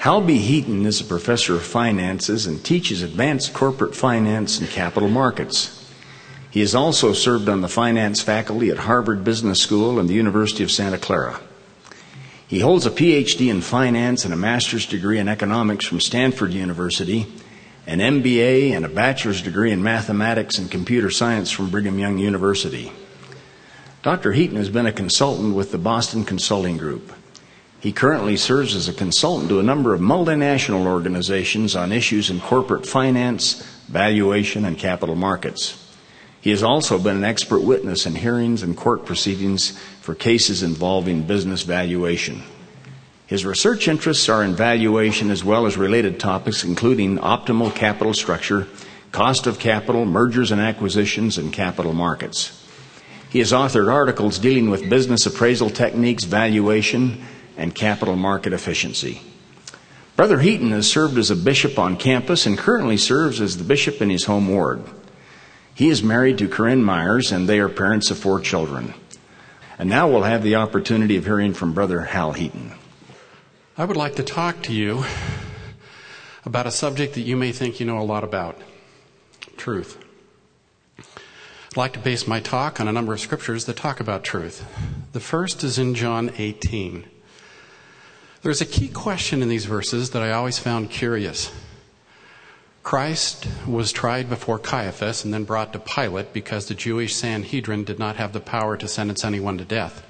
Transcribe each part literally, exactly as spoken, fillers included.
Hal B. Heaton is a professor of finances and teaches advanced corporate finance and capital markets. He has also served on the finance faculty at Harvard Business School and the University of Santa Clara. He holds a P H D in finance and a master's degree in economics from Stanford University, an M B A and a bachelor's degree in mathematics and computer science from Brigham Young University. Doctor Heaton has been a consultant with the Boston Consulting Group. He currently serves as a consultant to a number of multinational organizations on issues in corporate finance, valuation, and capital markets. He has also been an expert witness in hearings and court proceedings for cases involving business valuation. His research interests are in valuation as well as related topics, including optimal capital structure, cost of capital, mergers and acquisitions, and capital markets. He has authored articles dealing with business appraisal techniques, valuation, and capital market efficiency. Brother Heaton has served as a bishop on campus and currently serves as the bishop in his home ward. He is married to Corinne Myers, and they are parents of four children. And now we'll have the opportunity of hearing from Brother Hal Heaton. I would like to talk to you about a subject that you may think you know a lot about: truth. I'd like to base my talk on a number of scriptures that talk about truth. The first is in John eighteen. There's a key question in these verses that I always found curious. Christ was tried before Caiaphas and then brought to Pilate because the Jewish Sanhedrin did not have the power to sentence anyone to death.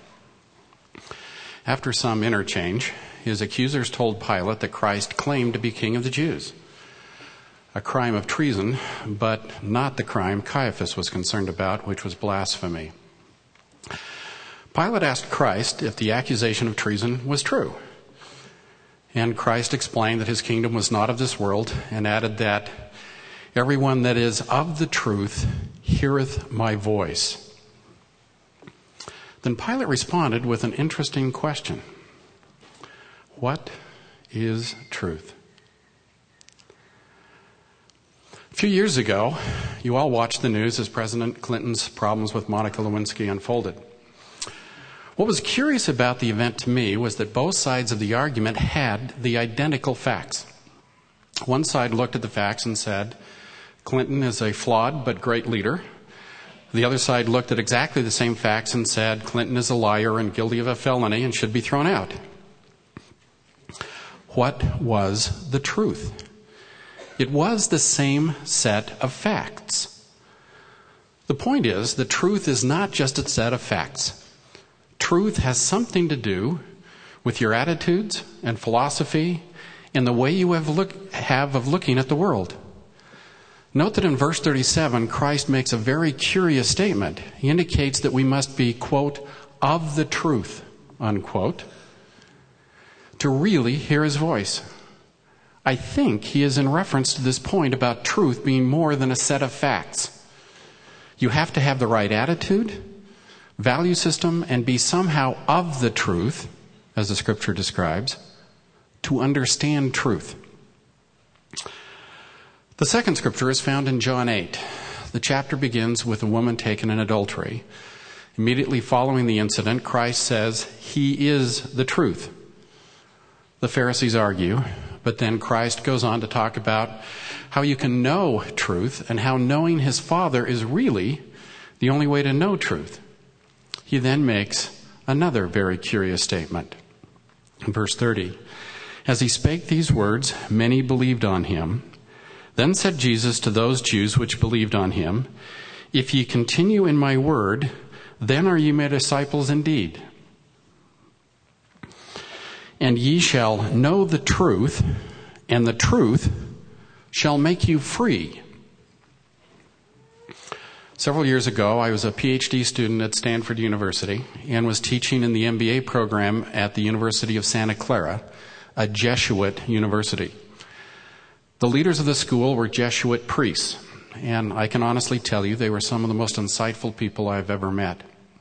After some interchange, his accusers told Pilate that Christ claimed to be king of the Jews. A crime of treason, but not the crime Caiaphas was concerned about, which was blasphemy. Pilate asked Christ if the accusation of treason was true. And Christ explained that his kingdom was not of this world, and added that everyone that is of the truth heareth my voice. Then Pilate responded with an interesting question. What is truth? A few years ago, you all watched the news as President Clinton's problems with Monica Lewinsky unfolded. What was curious about the event to me was that both sides of the argument had the identical facts. One side looked at the facts and said, Clinton is a flawed but great leader. The other side looked at exactly the same facts and said, Clinton is a liar and guilty of a felony and should be thrown out. What was the truth? It was the same set of facts. The point is, the truth is not just a set of facts. Truth has something to do with your attitudes and philosophy and the way you have, look, have of looking at the world. Note that in verse thirty-seven, Christ makes a very curious statement. He indicates that we must be, quote, of the truth, unquote, to really hear his voice. I think he is in reference to this point about truth being more than a set of facts. You have to have the right attitude, value system, and be somehow of the truth, as the scripture describes, to understand truth. The second scripture is found in John eight. The chapter begins with a woman taken in adultery. Immediately following the incident, Christ says, He is the truth. The Pharisees argue, but then Christ goes on to talk about how you can know truth and how knowing his Father is really the only way to know truth. He then makes another very curious statement. In verse thirty, as he spake these words, many believed on him. Then said Jesus to those Jews which believed on him, If ye continue in my word, then are ye my disciples indeed. And ye shall know the truth, and the truth shall make you free. Several years ago, I was a P H D student at Stanford University and was teaching in the M B A program at the University of Santa Clara, a Jesuit university. The leaders of the school were Jesuit priests, and I can honestly tell you they were some of the most insightful people I've ever met.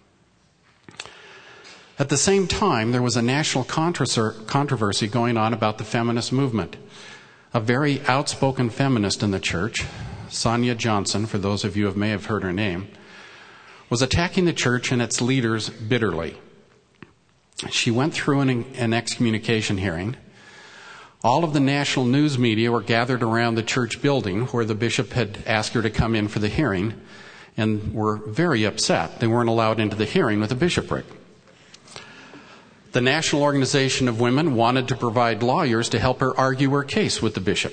At the same time, there was a national controversy going on about the feminist movement. A very outspoken feminist in the church, Sonia Johnson, for those of you who may have heard her name, was attacking the church and its leaders bitterly. She went through an, an excommunication hearing. All of the national news media were gathered around the church building where the bishop had asked her to come in for the hearing, and were very upset. They weren't allowed into the hearing with the bishopric. The National Organization of Women wanted to provide lawyers to help her argue her case with the bishop.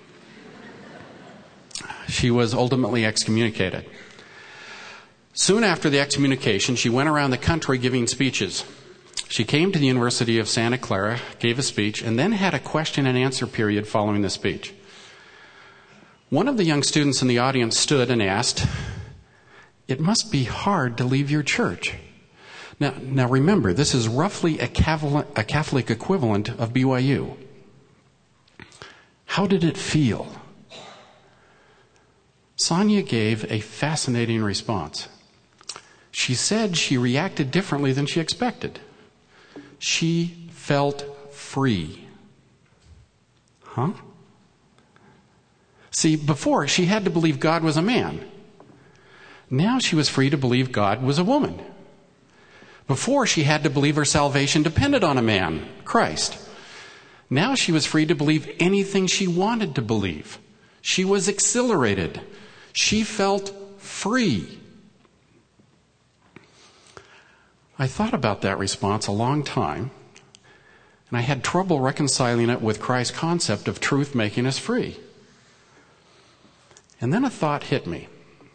She was ultimately excommunicated. Soon after the excommunication, she went around the country giving speeches. She came to the University of Santa Clara, gave a speech, and then had a question and answer period following the speech. One of the young students in the audience stood and asked, "It must be hard to leave your church." Now, now remember, this is roughly a Catholic, a Catholic equivalent of B Y U. How did it feel? Sonia gave a fascinating response. She said she reacted differently than she expected. She felt free. Huh? See, before she had to believe God was a man. Now she was free to believe God was a woman. Before she had to believe her salvation depended on a man, Christ. Now she was free to believe anything she wanted to believe. She was exhilarated. She felt free. I thought about that response a long time, and I had trouble reconciling it with Christ's concept of truth making us free. And then a thought hit me.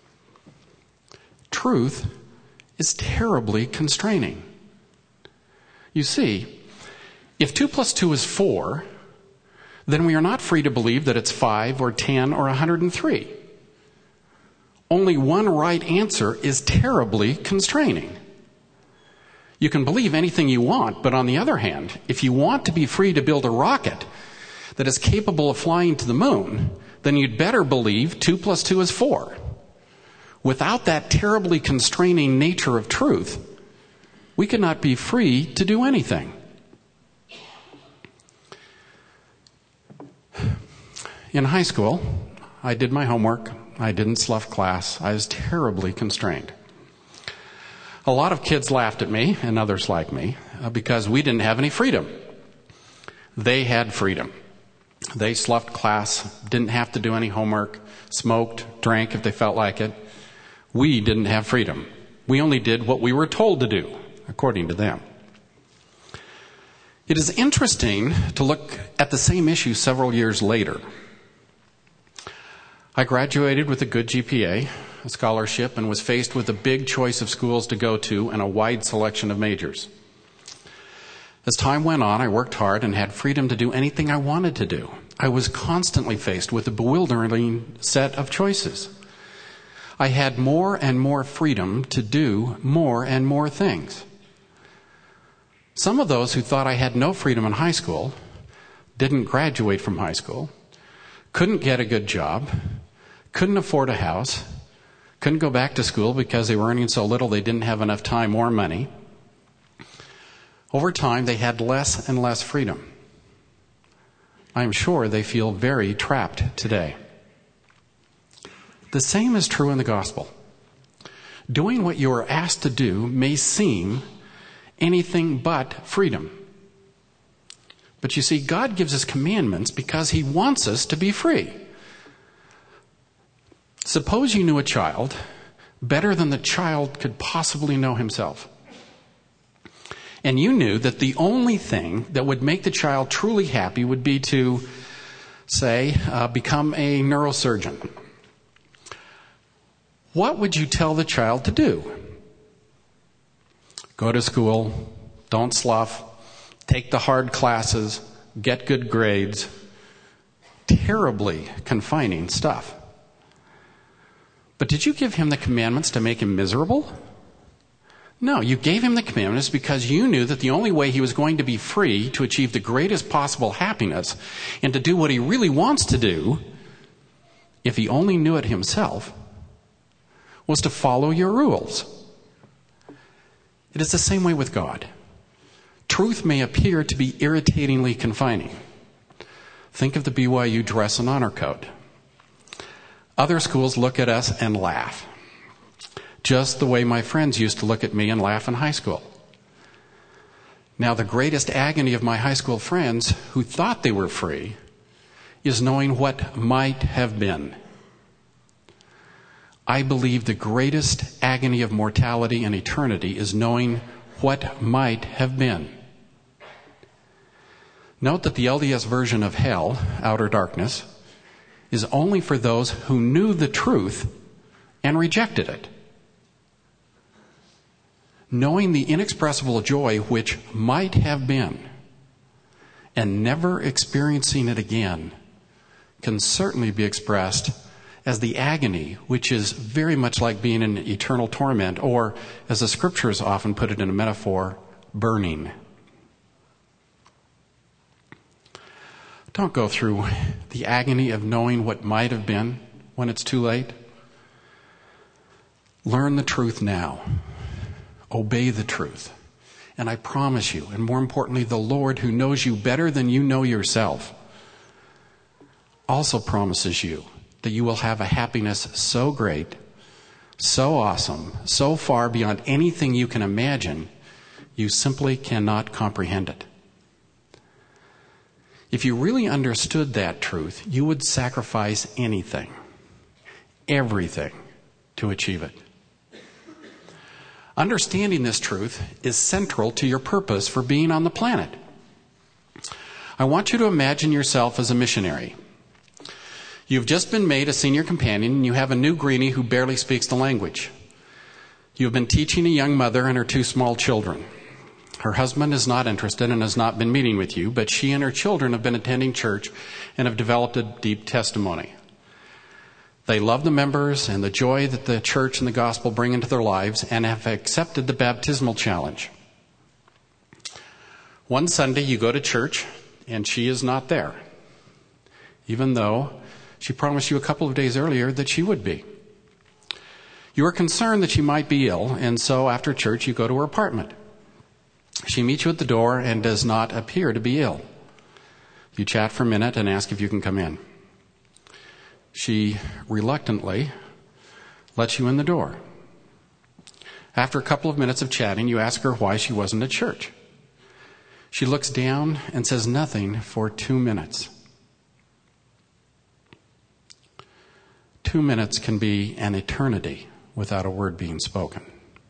Truth is terribly constraining. You see, if two plus two is four, then we are not free to believe that it's five or ten or one hundred three. Only one right answer is terribly constraining. You can believe anything you want, but on the other hand, if you want to be free to build a rocket that is capable of flying to the moon, then you'd better believe two plus two is four. Without that terribly constraining nature of truth, we cannot be free to do anything. In high school, I did my homework. I didn't slough class. I was terribly constrained. A lot of kids laughed at me, and others like me, because we didn't have any freedom. They had freedom. They sloughed class, didn't have to do any homework, smoked, drank if they felt like it. We didn't have freedom. We only did what we were told to do, according to them. It is interesting to look at the same issue several years later. I graduated with a good G P A, a scholarship, and was faced with a big choice of schools to go to and a wide selection of majors. As time went on, I worked hard and had freedom to do anything I wanted to do. I was constantly faced with a bewildering set of choices. I had more and more freedom to do more and more things. Some of those who thought I had no freedom in high school didn't graduate from high school, couldn't get a good job, couldn't afford a house, couldn't go back to school because they were earning so little they didn't have enough time or money. Over time, they had less and less freedom. I'm sure they feel very trapped today. The same is true in the gospel. Doing what you are asked to do may seem anything but freedom. But you see, God gives us commandments because He wants us to be free. Suppose you knew a child better than the child could possibly know himself. And you knew that the only thing that would make the child truly happy would be to, say, uh, become a neurosurgeon. What would you tell the child to do? Go to school, don't slough, take the hard classes, get good grades. Terribly confining stuff. But did you give him the commandments to make him miserable? No, you gave him the commandments because you knew that the only way he was going to be free to achieve the greatest possible happiness and to do what he really wants to do, if he only knew it himself, was to follow your rules. It is the same way with God. Truth may appear to be irritatingly confining. Think of the B Y U dress and honor code. Other schools look at us and laugh, just the way my friends used to look at me and laugh in high school. Now, the greatest agony of my high school friends who thought they were free is knowing what might have been. I believe the greatest agony of mortality and eternity is knowing what might have been. Note that the L D S version of hell, outer darkness, is only for those who knew the truth and rejected it. Knowing the inexpressible joy which might have been and never experiencing it again can certainly be expressed as the agony, which is very much like being in eternal torment, or, as the scriptures often put it in a metaphor, burning. Don't go through the agony of knowing what might have been when it's too late. Learn the truth now. Obey the truth. And I promise you, and more importantly, the Lord, who knows you better than you know yourself, also promises you that you will have a happiness so great, so awesome, so far beyond anything you can imagine, you simply cannot comprehend it. If you really understood that truth, you would sacrifice anything, everything, to achieve it. Understanding this truth is central to your purpose for being on the planet. I want you to imagine yourself as a missionary. You've just been made a senior companion, and you have a new greenie who barely speaks the language. You've been teaching a young mother and her two small children. Her husband is not interested and has not been meeting with you, but she and her children have been attending church and have developed a deep testimony. They love the members and the joy that the church and the gospel bring into their lives and have accepted the baptismal challenge. One Sunday you go to church and she is not there, even though she promised you a couple of days earlier that she would be. You are concerned that she might be ill, and so after church you go to her apartment. She meets you at the door and does not appear to be ill. You chat for a minute and ask if you can come in. She reluctantly lets you in the door. After a couple of minutes of chatting, you ask her why she wasn't at church. She looks down and says nothing for two minutes. Two minutes can be an eternity without a word being spoken.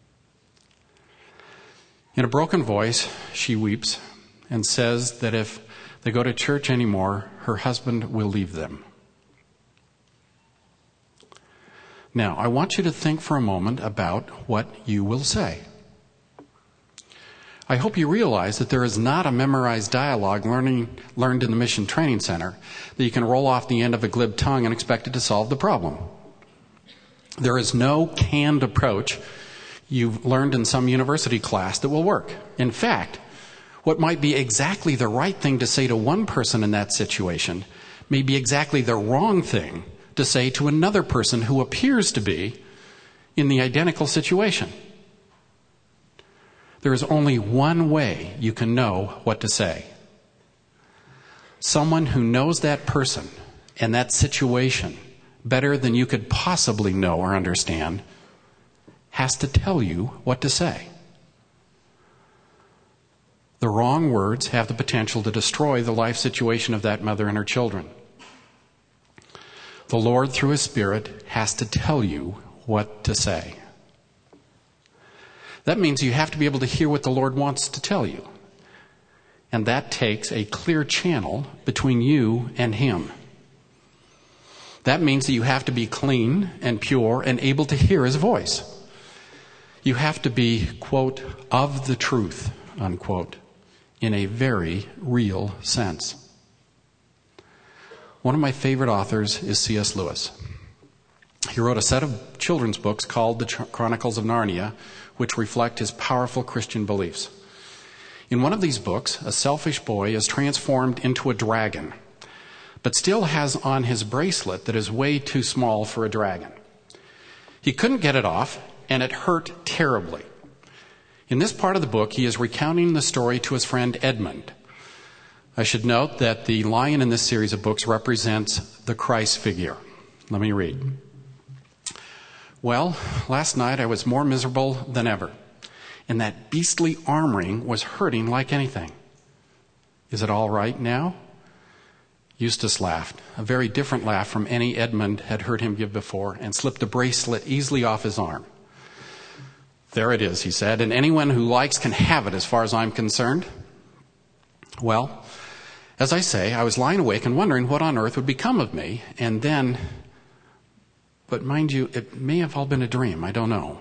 In a broken voice, she weeps and says that if they go to church anymore, her husband will leave them. Now, I want you to think for a moment about what you will say. I hope you realize that there is not a memorized dialogue learning, learned in the Mission Training Center that you can roll off the end of a glib tongue and expect it to solve the problem. There is no canned approach you've learned in some university class that will work. In fact, what might be exactly the right thing to say to one person in that situation may be exactly the wrong thing to say to another person who appears to be in the identical situation. There is only one way you can know what to say. Someone who knows that person and that situation better than you could possibly know or understand has to tell you what to say. The wrong words have the potential to destroy the life situation of that mother and her children. The Lord, through His Spirit, has to tell you what to say. That means you have to be able to hear what the Lord wants to tell you. And that takes a clear channel between you and Him. That means that you have to be clean and pure and able to hear His voice. You have to be, quote, of the truth, unquote, in a very real sense. One of my favorite authors is C S Lewis. He wrote a set of children's books called The Chronicles of Narnia, which reflect his powerful Christian beliefs. In one of these books, a selfish boy is transformed into a dragon, but still has on his bracelet that is way too small for a dragon. He couldn't get it off, and it hurt terribly. In this part of the book, he is recounting the story to his friend Edmund. I should note that the lion in this series of books represents the Christ figure. Let me read. Well, last night I was more miserable than ever, and that beastly armoring was hurting like anything. Is it all right now? Eustace laughed, a very different laugh from any Edmund had heard him give before, and slipped a bracelet easily off his arm. There it is, he said, and anyone who likes can have it as far as I'm concerned. Well, as I say, I was lying awake and wondering what on earth would become of me, and then, but mind you, it may have all been a dream, I don't know.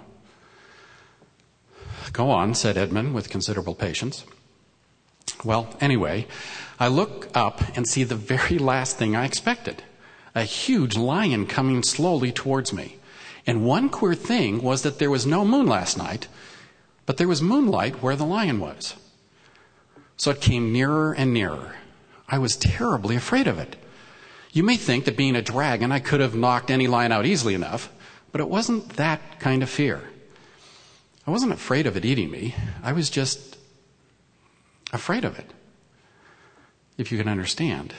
Go on, said Edmund with considerable patience. Well, anyway, I look up and see the very last thing I expected. A huge lion coming slowly towards me. And one queer thing was that there was no moon last night, but there was moonlight where the lion was. So it came nearer and nearer. I was terribly afraid of it. You may think that being a dragon, I could have knocked any lion out easily enough, but it wasn't that kind of fear. I wasn't afraid of it eating me. I was just afraid of it, if you can understand.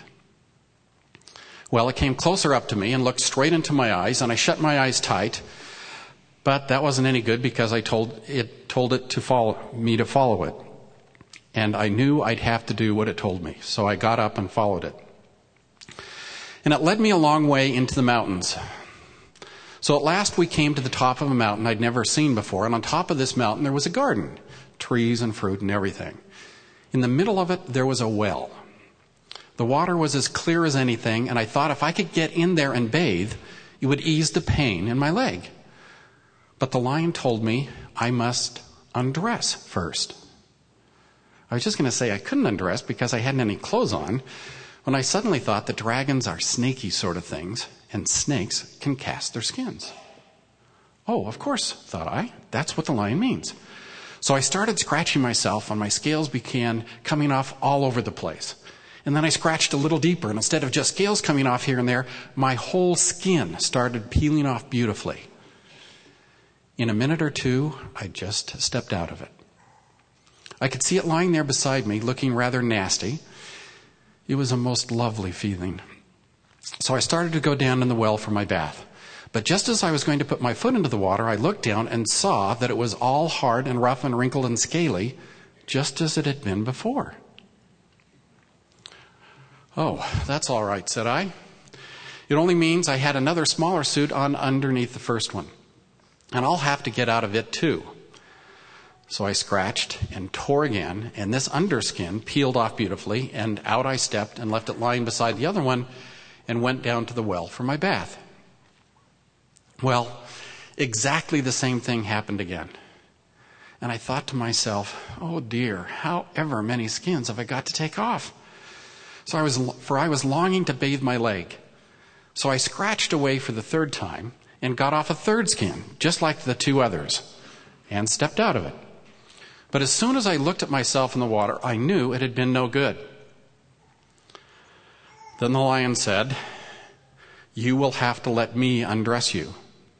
Well, it came closer up to me and looked straight into my eyes, and I shut my eyes tight, but that wasn't any good because I told it told it to follow me to follow it. And I knew I'd have to do what it told me, so I got up and followed it. And it led me a long way into the mountains. So at last we came to the top of a mountain I'd never seen before, and on top of this mountain there was a garden, trees and fruit and everything. In the middle of it, there was a well. The water was as clear as anything, and I thought if I could get in there and bathe, it would ease the pain in my leg. But the lion told me I must undress first. I was just going to say I couldn't undress because I hadn't any clothes on, when I suddenly thought that dragons are snaky sort of things, and snakes can cast their skins. Oh, of course, thought I. That's what the lion means. So I started scratching myself, and my scales began coming off all over the place. And then I scratched a little deeper, and instead of just scales coming off here and there, my whole skin started peeling off beautifully. In a minute or two, I just stepped out of it. I could see it lying there beside me, looking rather nasty. It was a most lovely feeling. So I started to go down in the well for my bath. But just as I was going to put my foot into the water, I looked down and saw that it was all hard and rough and wrinkled and scaly, just as it had been before. Oh, that's all right, said I. It only means I had another smaller suit on underneath the first one. And I'll have to get out of it too. So I scratched and tore again, and this underskin peeled off beautifully, and out I stepped and left it lying beside the other one and went down to the well for my bath. Well, exactly the same thing happened again. And I thought to myself, oh dear, however many skins have I got to take off? So I was, for I was longing to bathe my leg. So I scratched away for the third time and got off a third skin, just like the two others, and stepped out of it. But as soon as I looked at myself in the water, I knew it had been no good. Then the lion said, "You will have to let me undress you."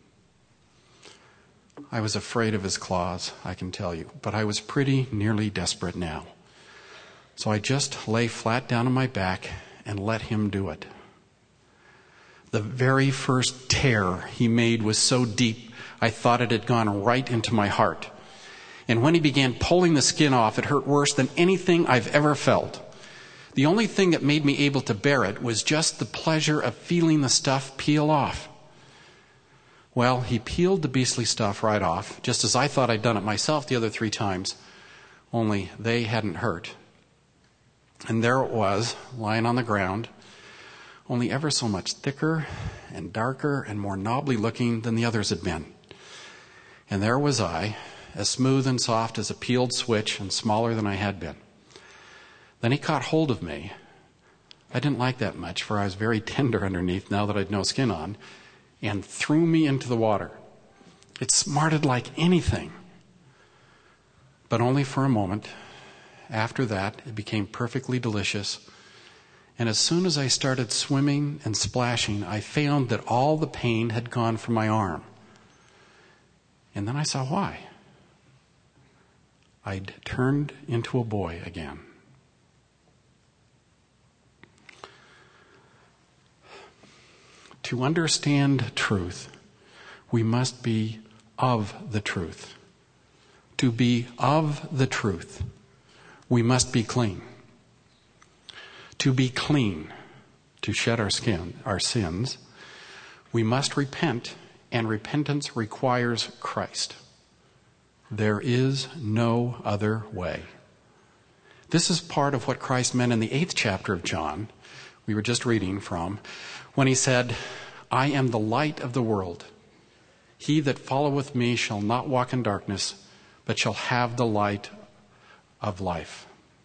I was afraid of his claws, I can tell you, but I was pretty nearly desperate now. So I just lay flat down on my back and let him do it. The very first tear he made was so deep, I thought it had gone right into my heart. And when he began pulling the skin off, it hurt worse than anything I've ever felt. The only thing that made me able to bear it was just the pleasure of feeling the stuff peel off. Well, he peeled the beastly stuff right off, just as I thought I'd done it myself the other three times, only they hadn't hurt. And there it was, lying on the ground, only ever so much thicker and darker and more knobbly looking than the others had been. And there was I, as smooth and soft as a peeled switch and smaller than I had been. Then he caught hold of me. I didn't like that much, for I was very tender underneath now that I'd no skin on, and threw me into the water. It smarted like anything, but only for a moment. After that, it became perfectly delicious. And as soon as I started swimming and splashing, I found that all the pain had gone from my arm. And then I saw why. I'd turned into a boy again. To understand truth, we must be of the truth. to be of the truth, we must be clean. To be clean, to shed our skin, our sins, we must repent, and repentance requires Christ. There is no other way. This is part of what Christ meant in the eighth chapter of John, we were just reading from, when he said, I am the light of the world. He that followeth me shall not walk in darkness, but shall have the light of life.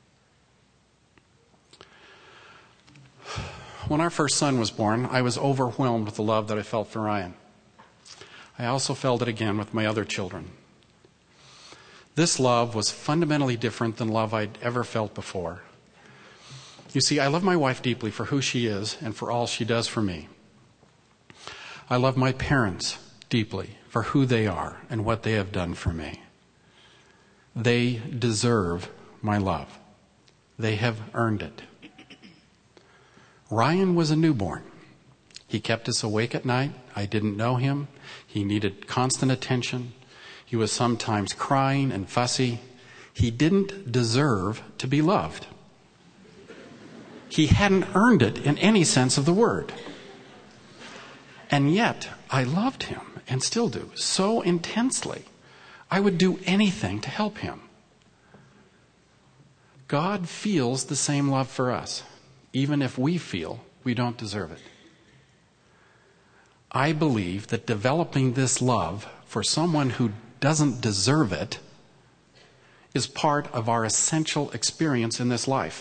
When our first son was born, I was overwhelmed with the love that I felt for Ryan. I also felt it again with my other children. This love was fundamentally different than love I'd ever felt before. You see, I love my wife deeply for who she is and for all she does for me. I love my parents deeply for who they are and what they have done for me. They deserve my love. They have earned it. Ryan was a newborn. He kept us awake at night. I didn't know him. He needed constant attention. He was sometimes crying and fussy. He didn't deserve to be loved. He hadn't earned it in any sense of the word. And yet, I loved him, and still do, so intensely. I would do anything to help him. God feels the same love for us, even if we feel we don't deserve it. I believe that developing this love for someone who doesn't deserve it is part of our essential experience in this life,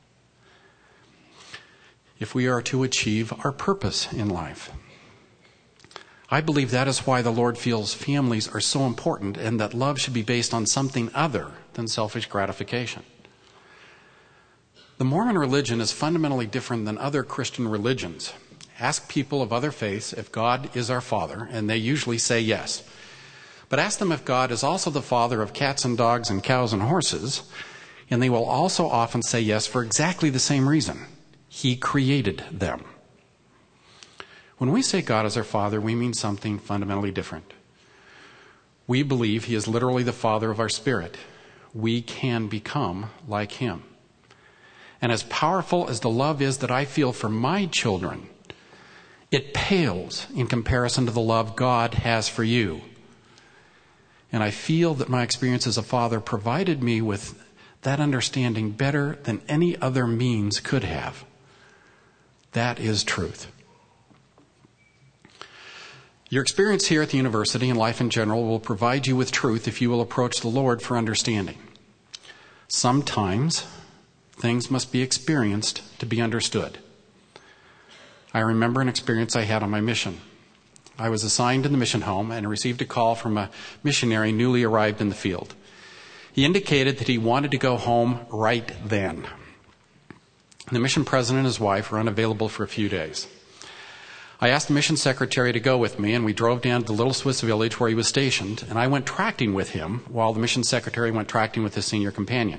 if we are to achieve our purpose in life. I believe that is why the Lord feels families are so important and that love should be based on something other than selfish gratification. The Mormon religion is fundamentally different than other Christian religions. Ask people of other faiths if God is our Father, and they usually say yes. But ask them if God is also the Father of cats and dogs and cows and horses, and they will also often say yes for exactly the same reason. He created them. When we say God is our Father, we mean something fundamentally different. We believe He is literally the Father of our spirit. We can become like Him. And as powerful as the love is that I feel for my children, it pales in comparison to the love God has for you. And I feel that my experience as a father provided me with that understanding better than any other means could have. That is truth. Your experience here at the university and life in general will provide you with truth if you will approach the Lord for understanding. Sometimes things must be experienced to be understood. I remember an experience I had on my mission. I was assigned to the mission home and received a call from a missionary newly arrived in the field. He indicated that he wanted to go home right then. The mission president and his wife were unavailable for a few days. I asked the mission secretary to go with me, and we drove down to the little Swiss village where he was stationed, and I went tracting with him while the mission secretary went tracting with his senior companion.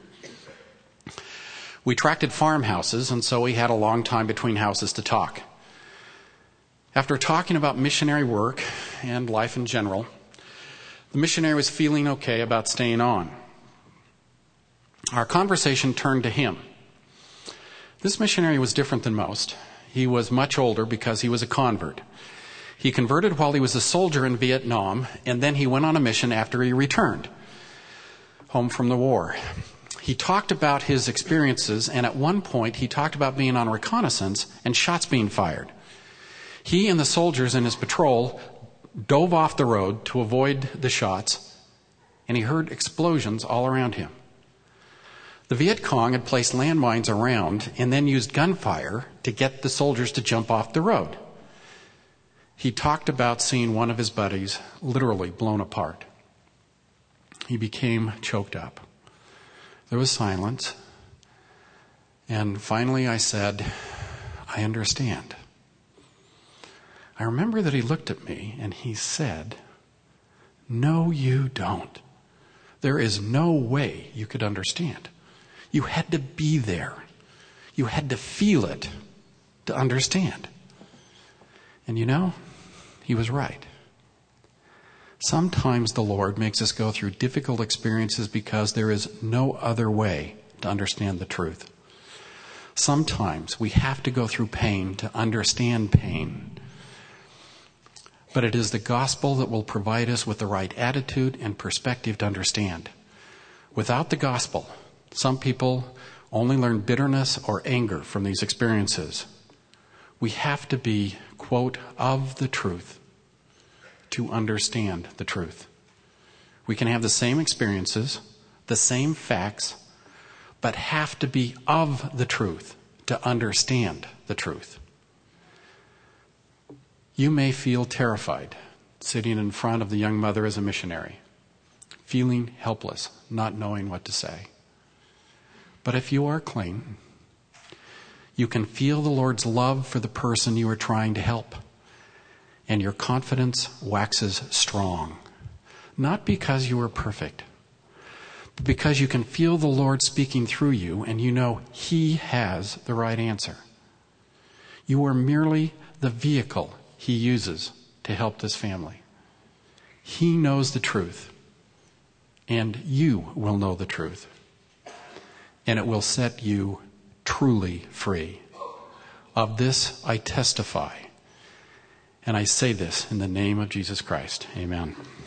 We tracted farmhouses, and so we had a long time between houses to talk. After talking about missionary work and life in general, the missionary was feeling okay about staying on. Our conversation turned to him. This missionary was different than most. He was much older because he was a convert. He converted while he was a soldier in Vietnam, and then he went on a mission after he returned home from the war. He talked about his experiences, and at one point he talked about being on reconnaissance and shots being fired. He and the soldiers in his patrol dove off the road to avoid the shots, and he heard explosions all around him. The Viet Cong had placed landmines around and then used gunfire to get the soldiers to jump off the road. He talked about seeing one of his buddies literally blown apart. He became choked up. There was silence. And finally I said, I understand. I remember that he looked at me and he said, no, you don't. There is no way you could understand. You had to be there. You had to feel it to understand. And you know, he was right. Sometimes the Lord makes us go through difficult experiences because there is no other way to understand the truth. Sometimes we have to go through pain to understand pain. But it is the gospel that will provide us with the right attitude and perspective to understand. Without the gospel, some people only learn bitterness or anger from these experiences. We have to be, quote, of the truth to understand the truth. We can have the same experiences, the same facts, but have to be of the truth to understand the truth. You may feel terrified sitting in front of the young mother as a missionary, feeling helpless, not knowing what to say. But if you are clean, you can feel the Lord's love for the person you are trying to help, and your confidence waxes strong. Not because you are perfect, but because you can feel the Lord speaking through you and you know He has the right answer. You are merely the vehicle He uses to help this family. He knows the truth, and you will know the truth, and it will set you truly free. Of this I testify, and I say this in the name of Jesus Christ. Amen.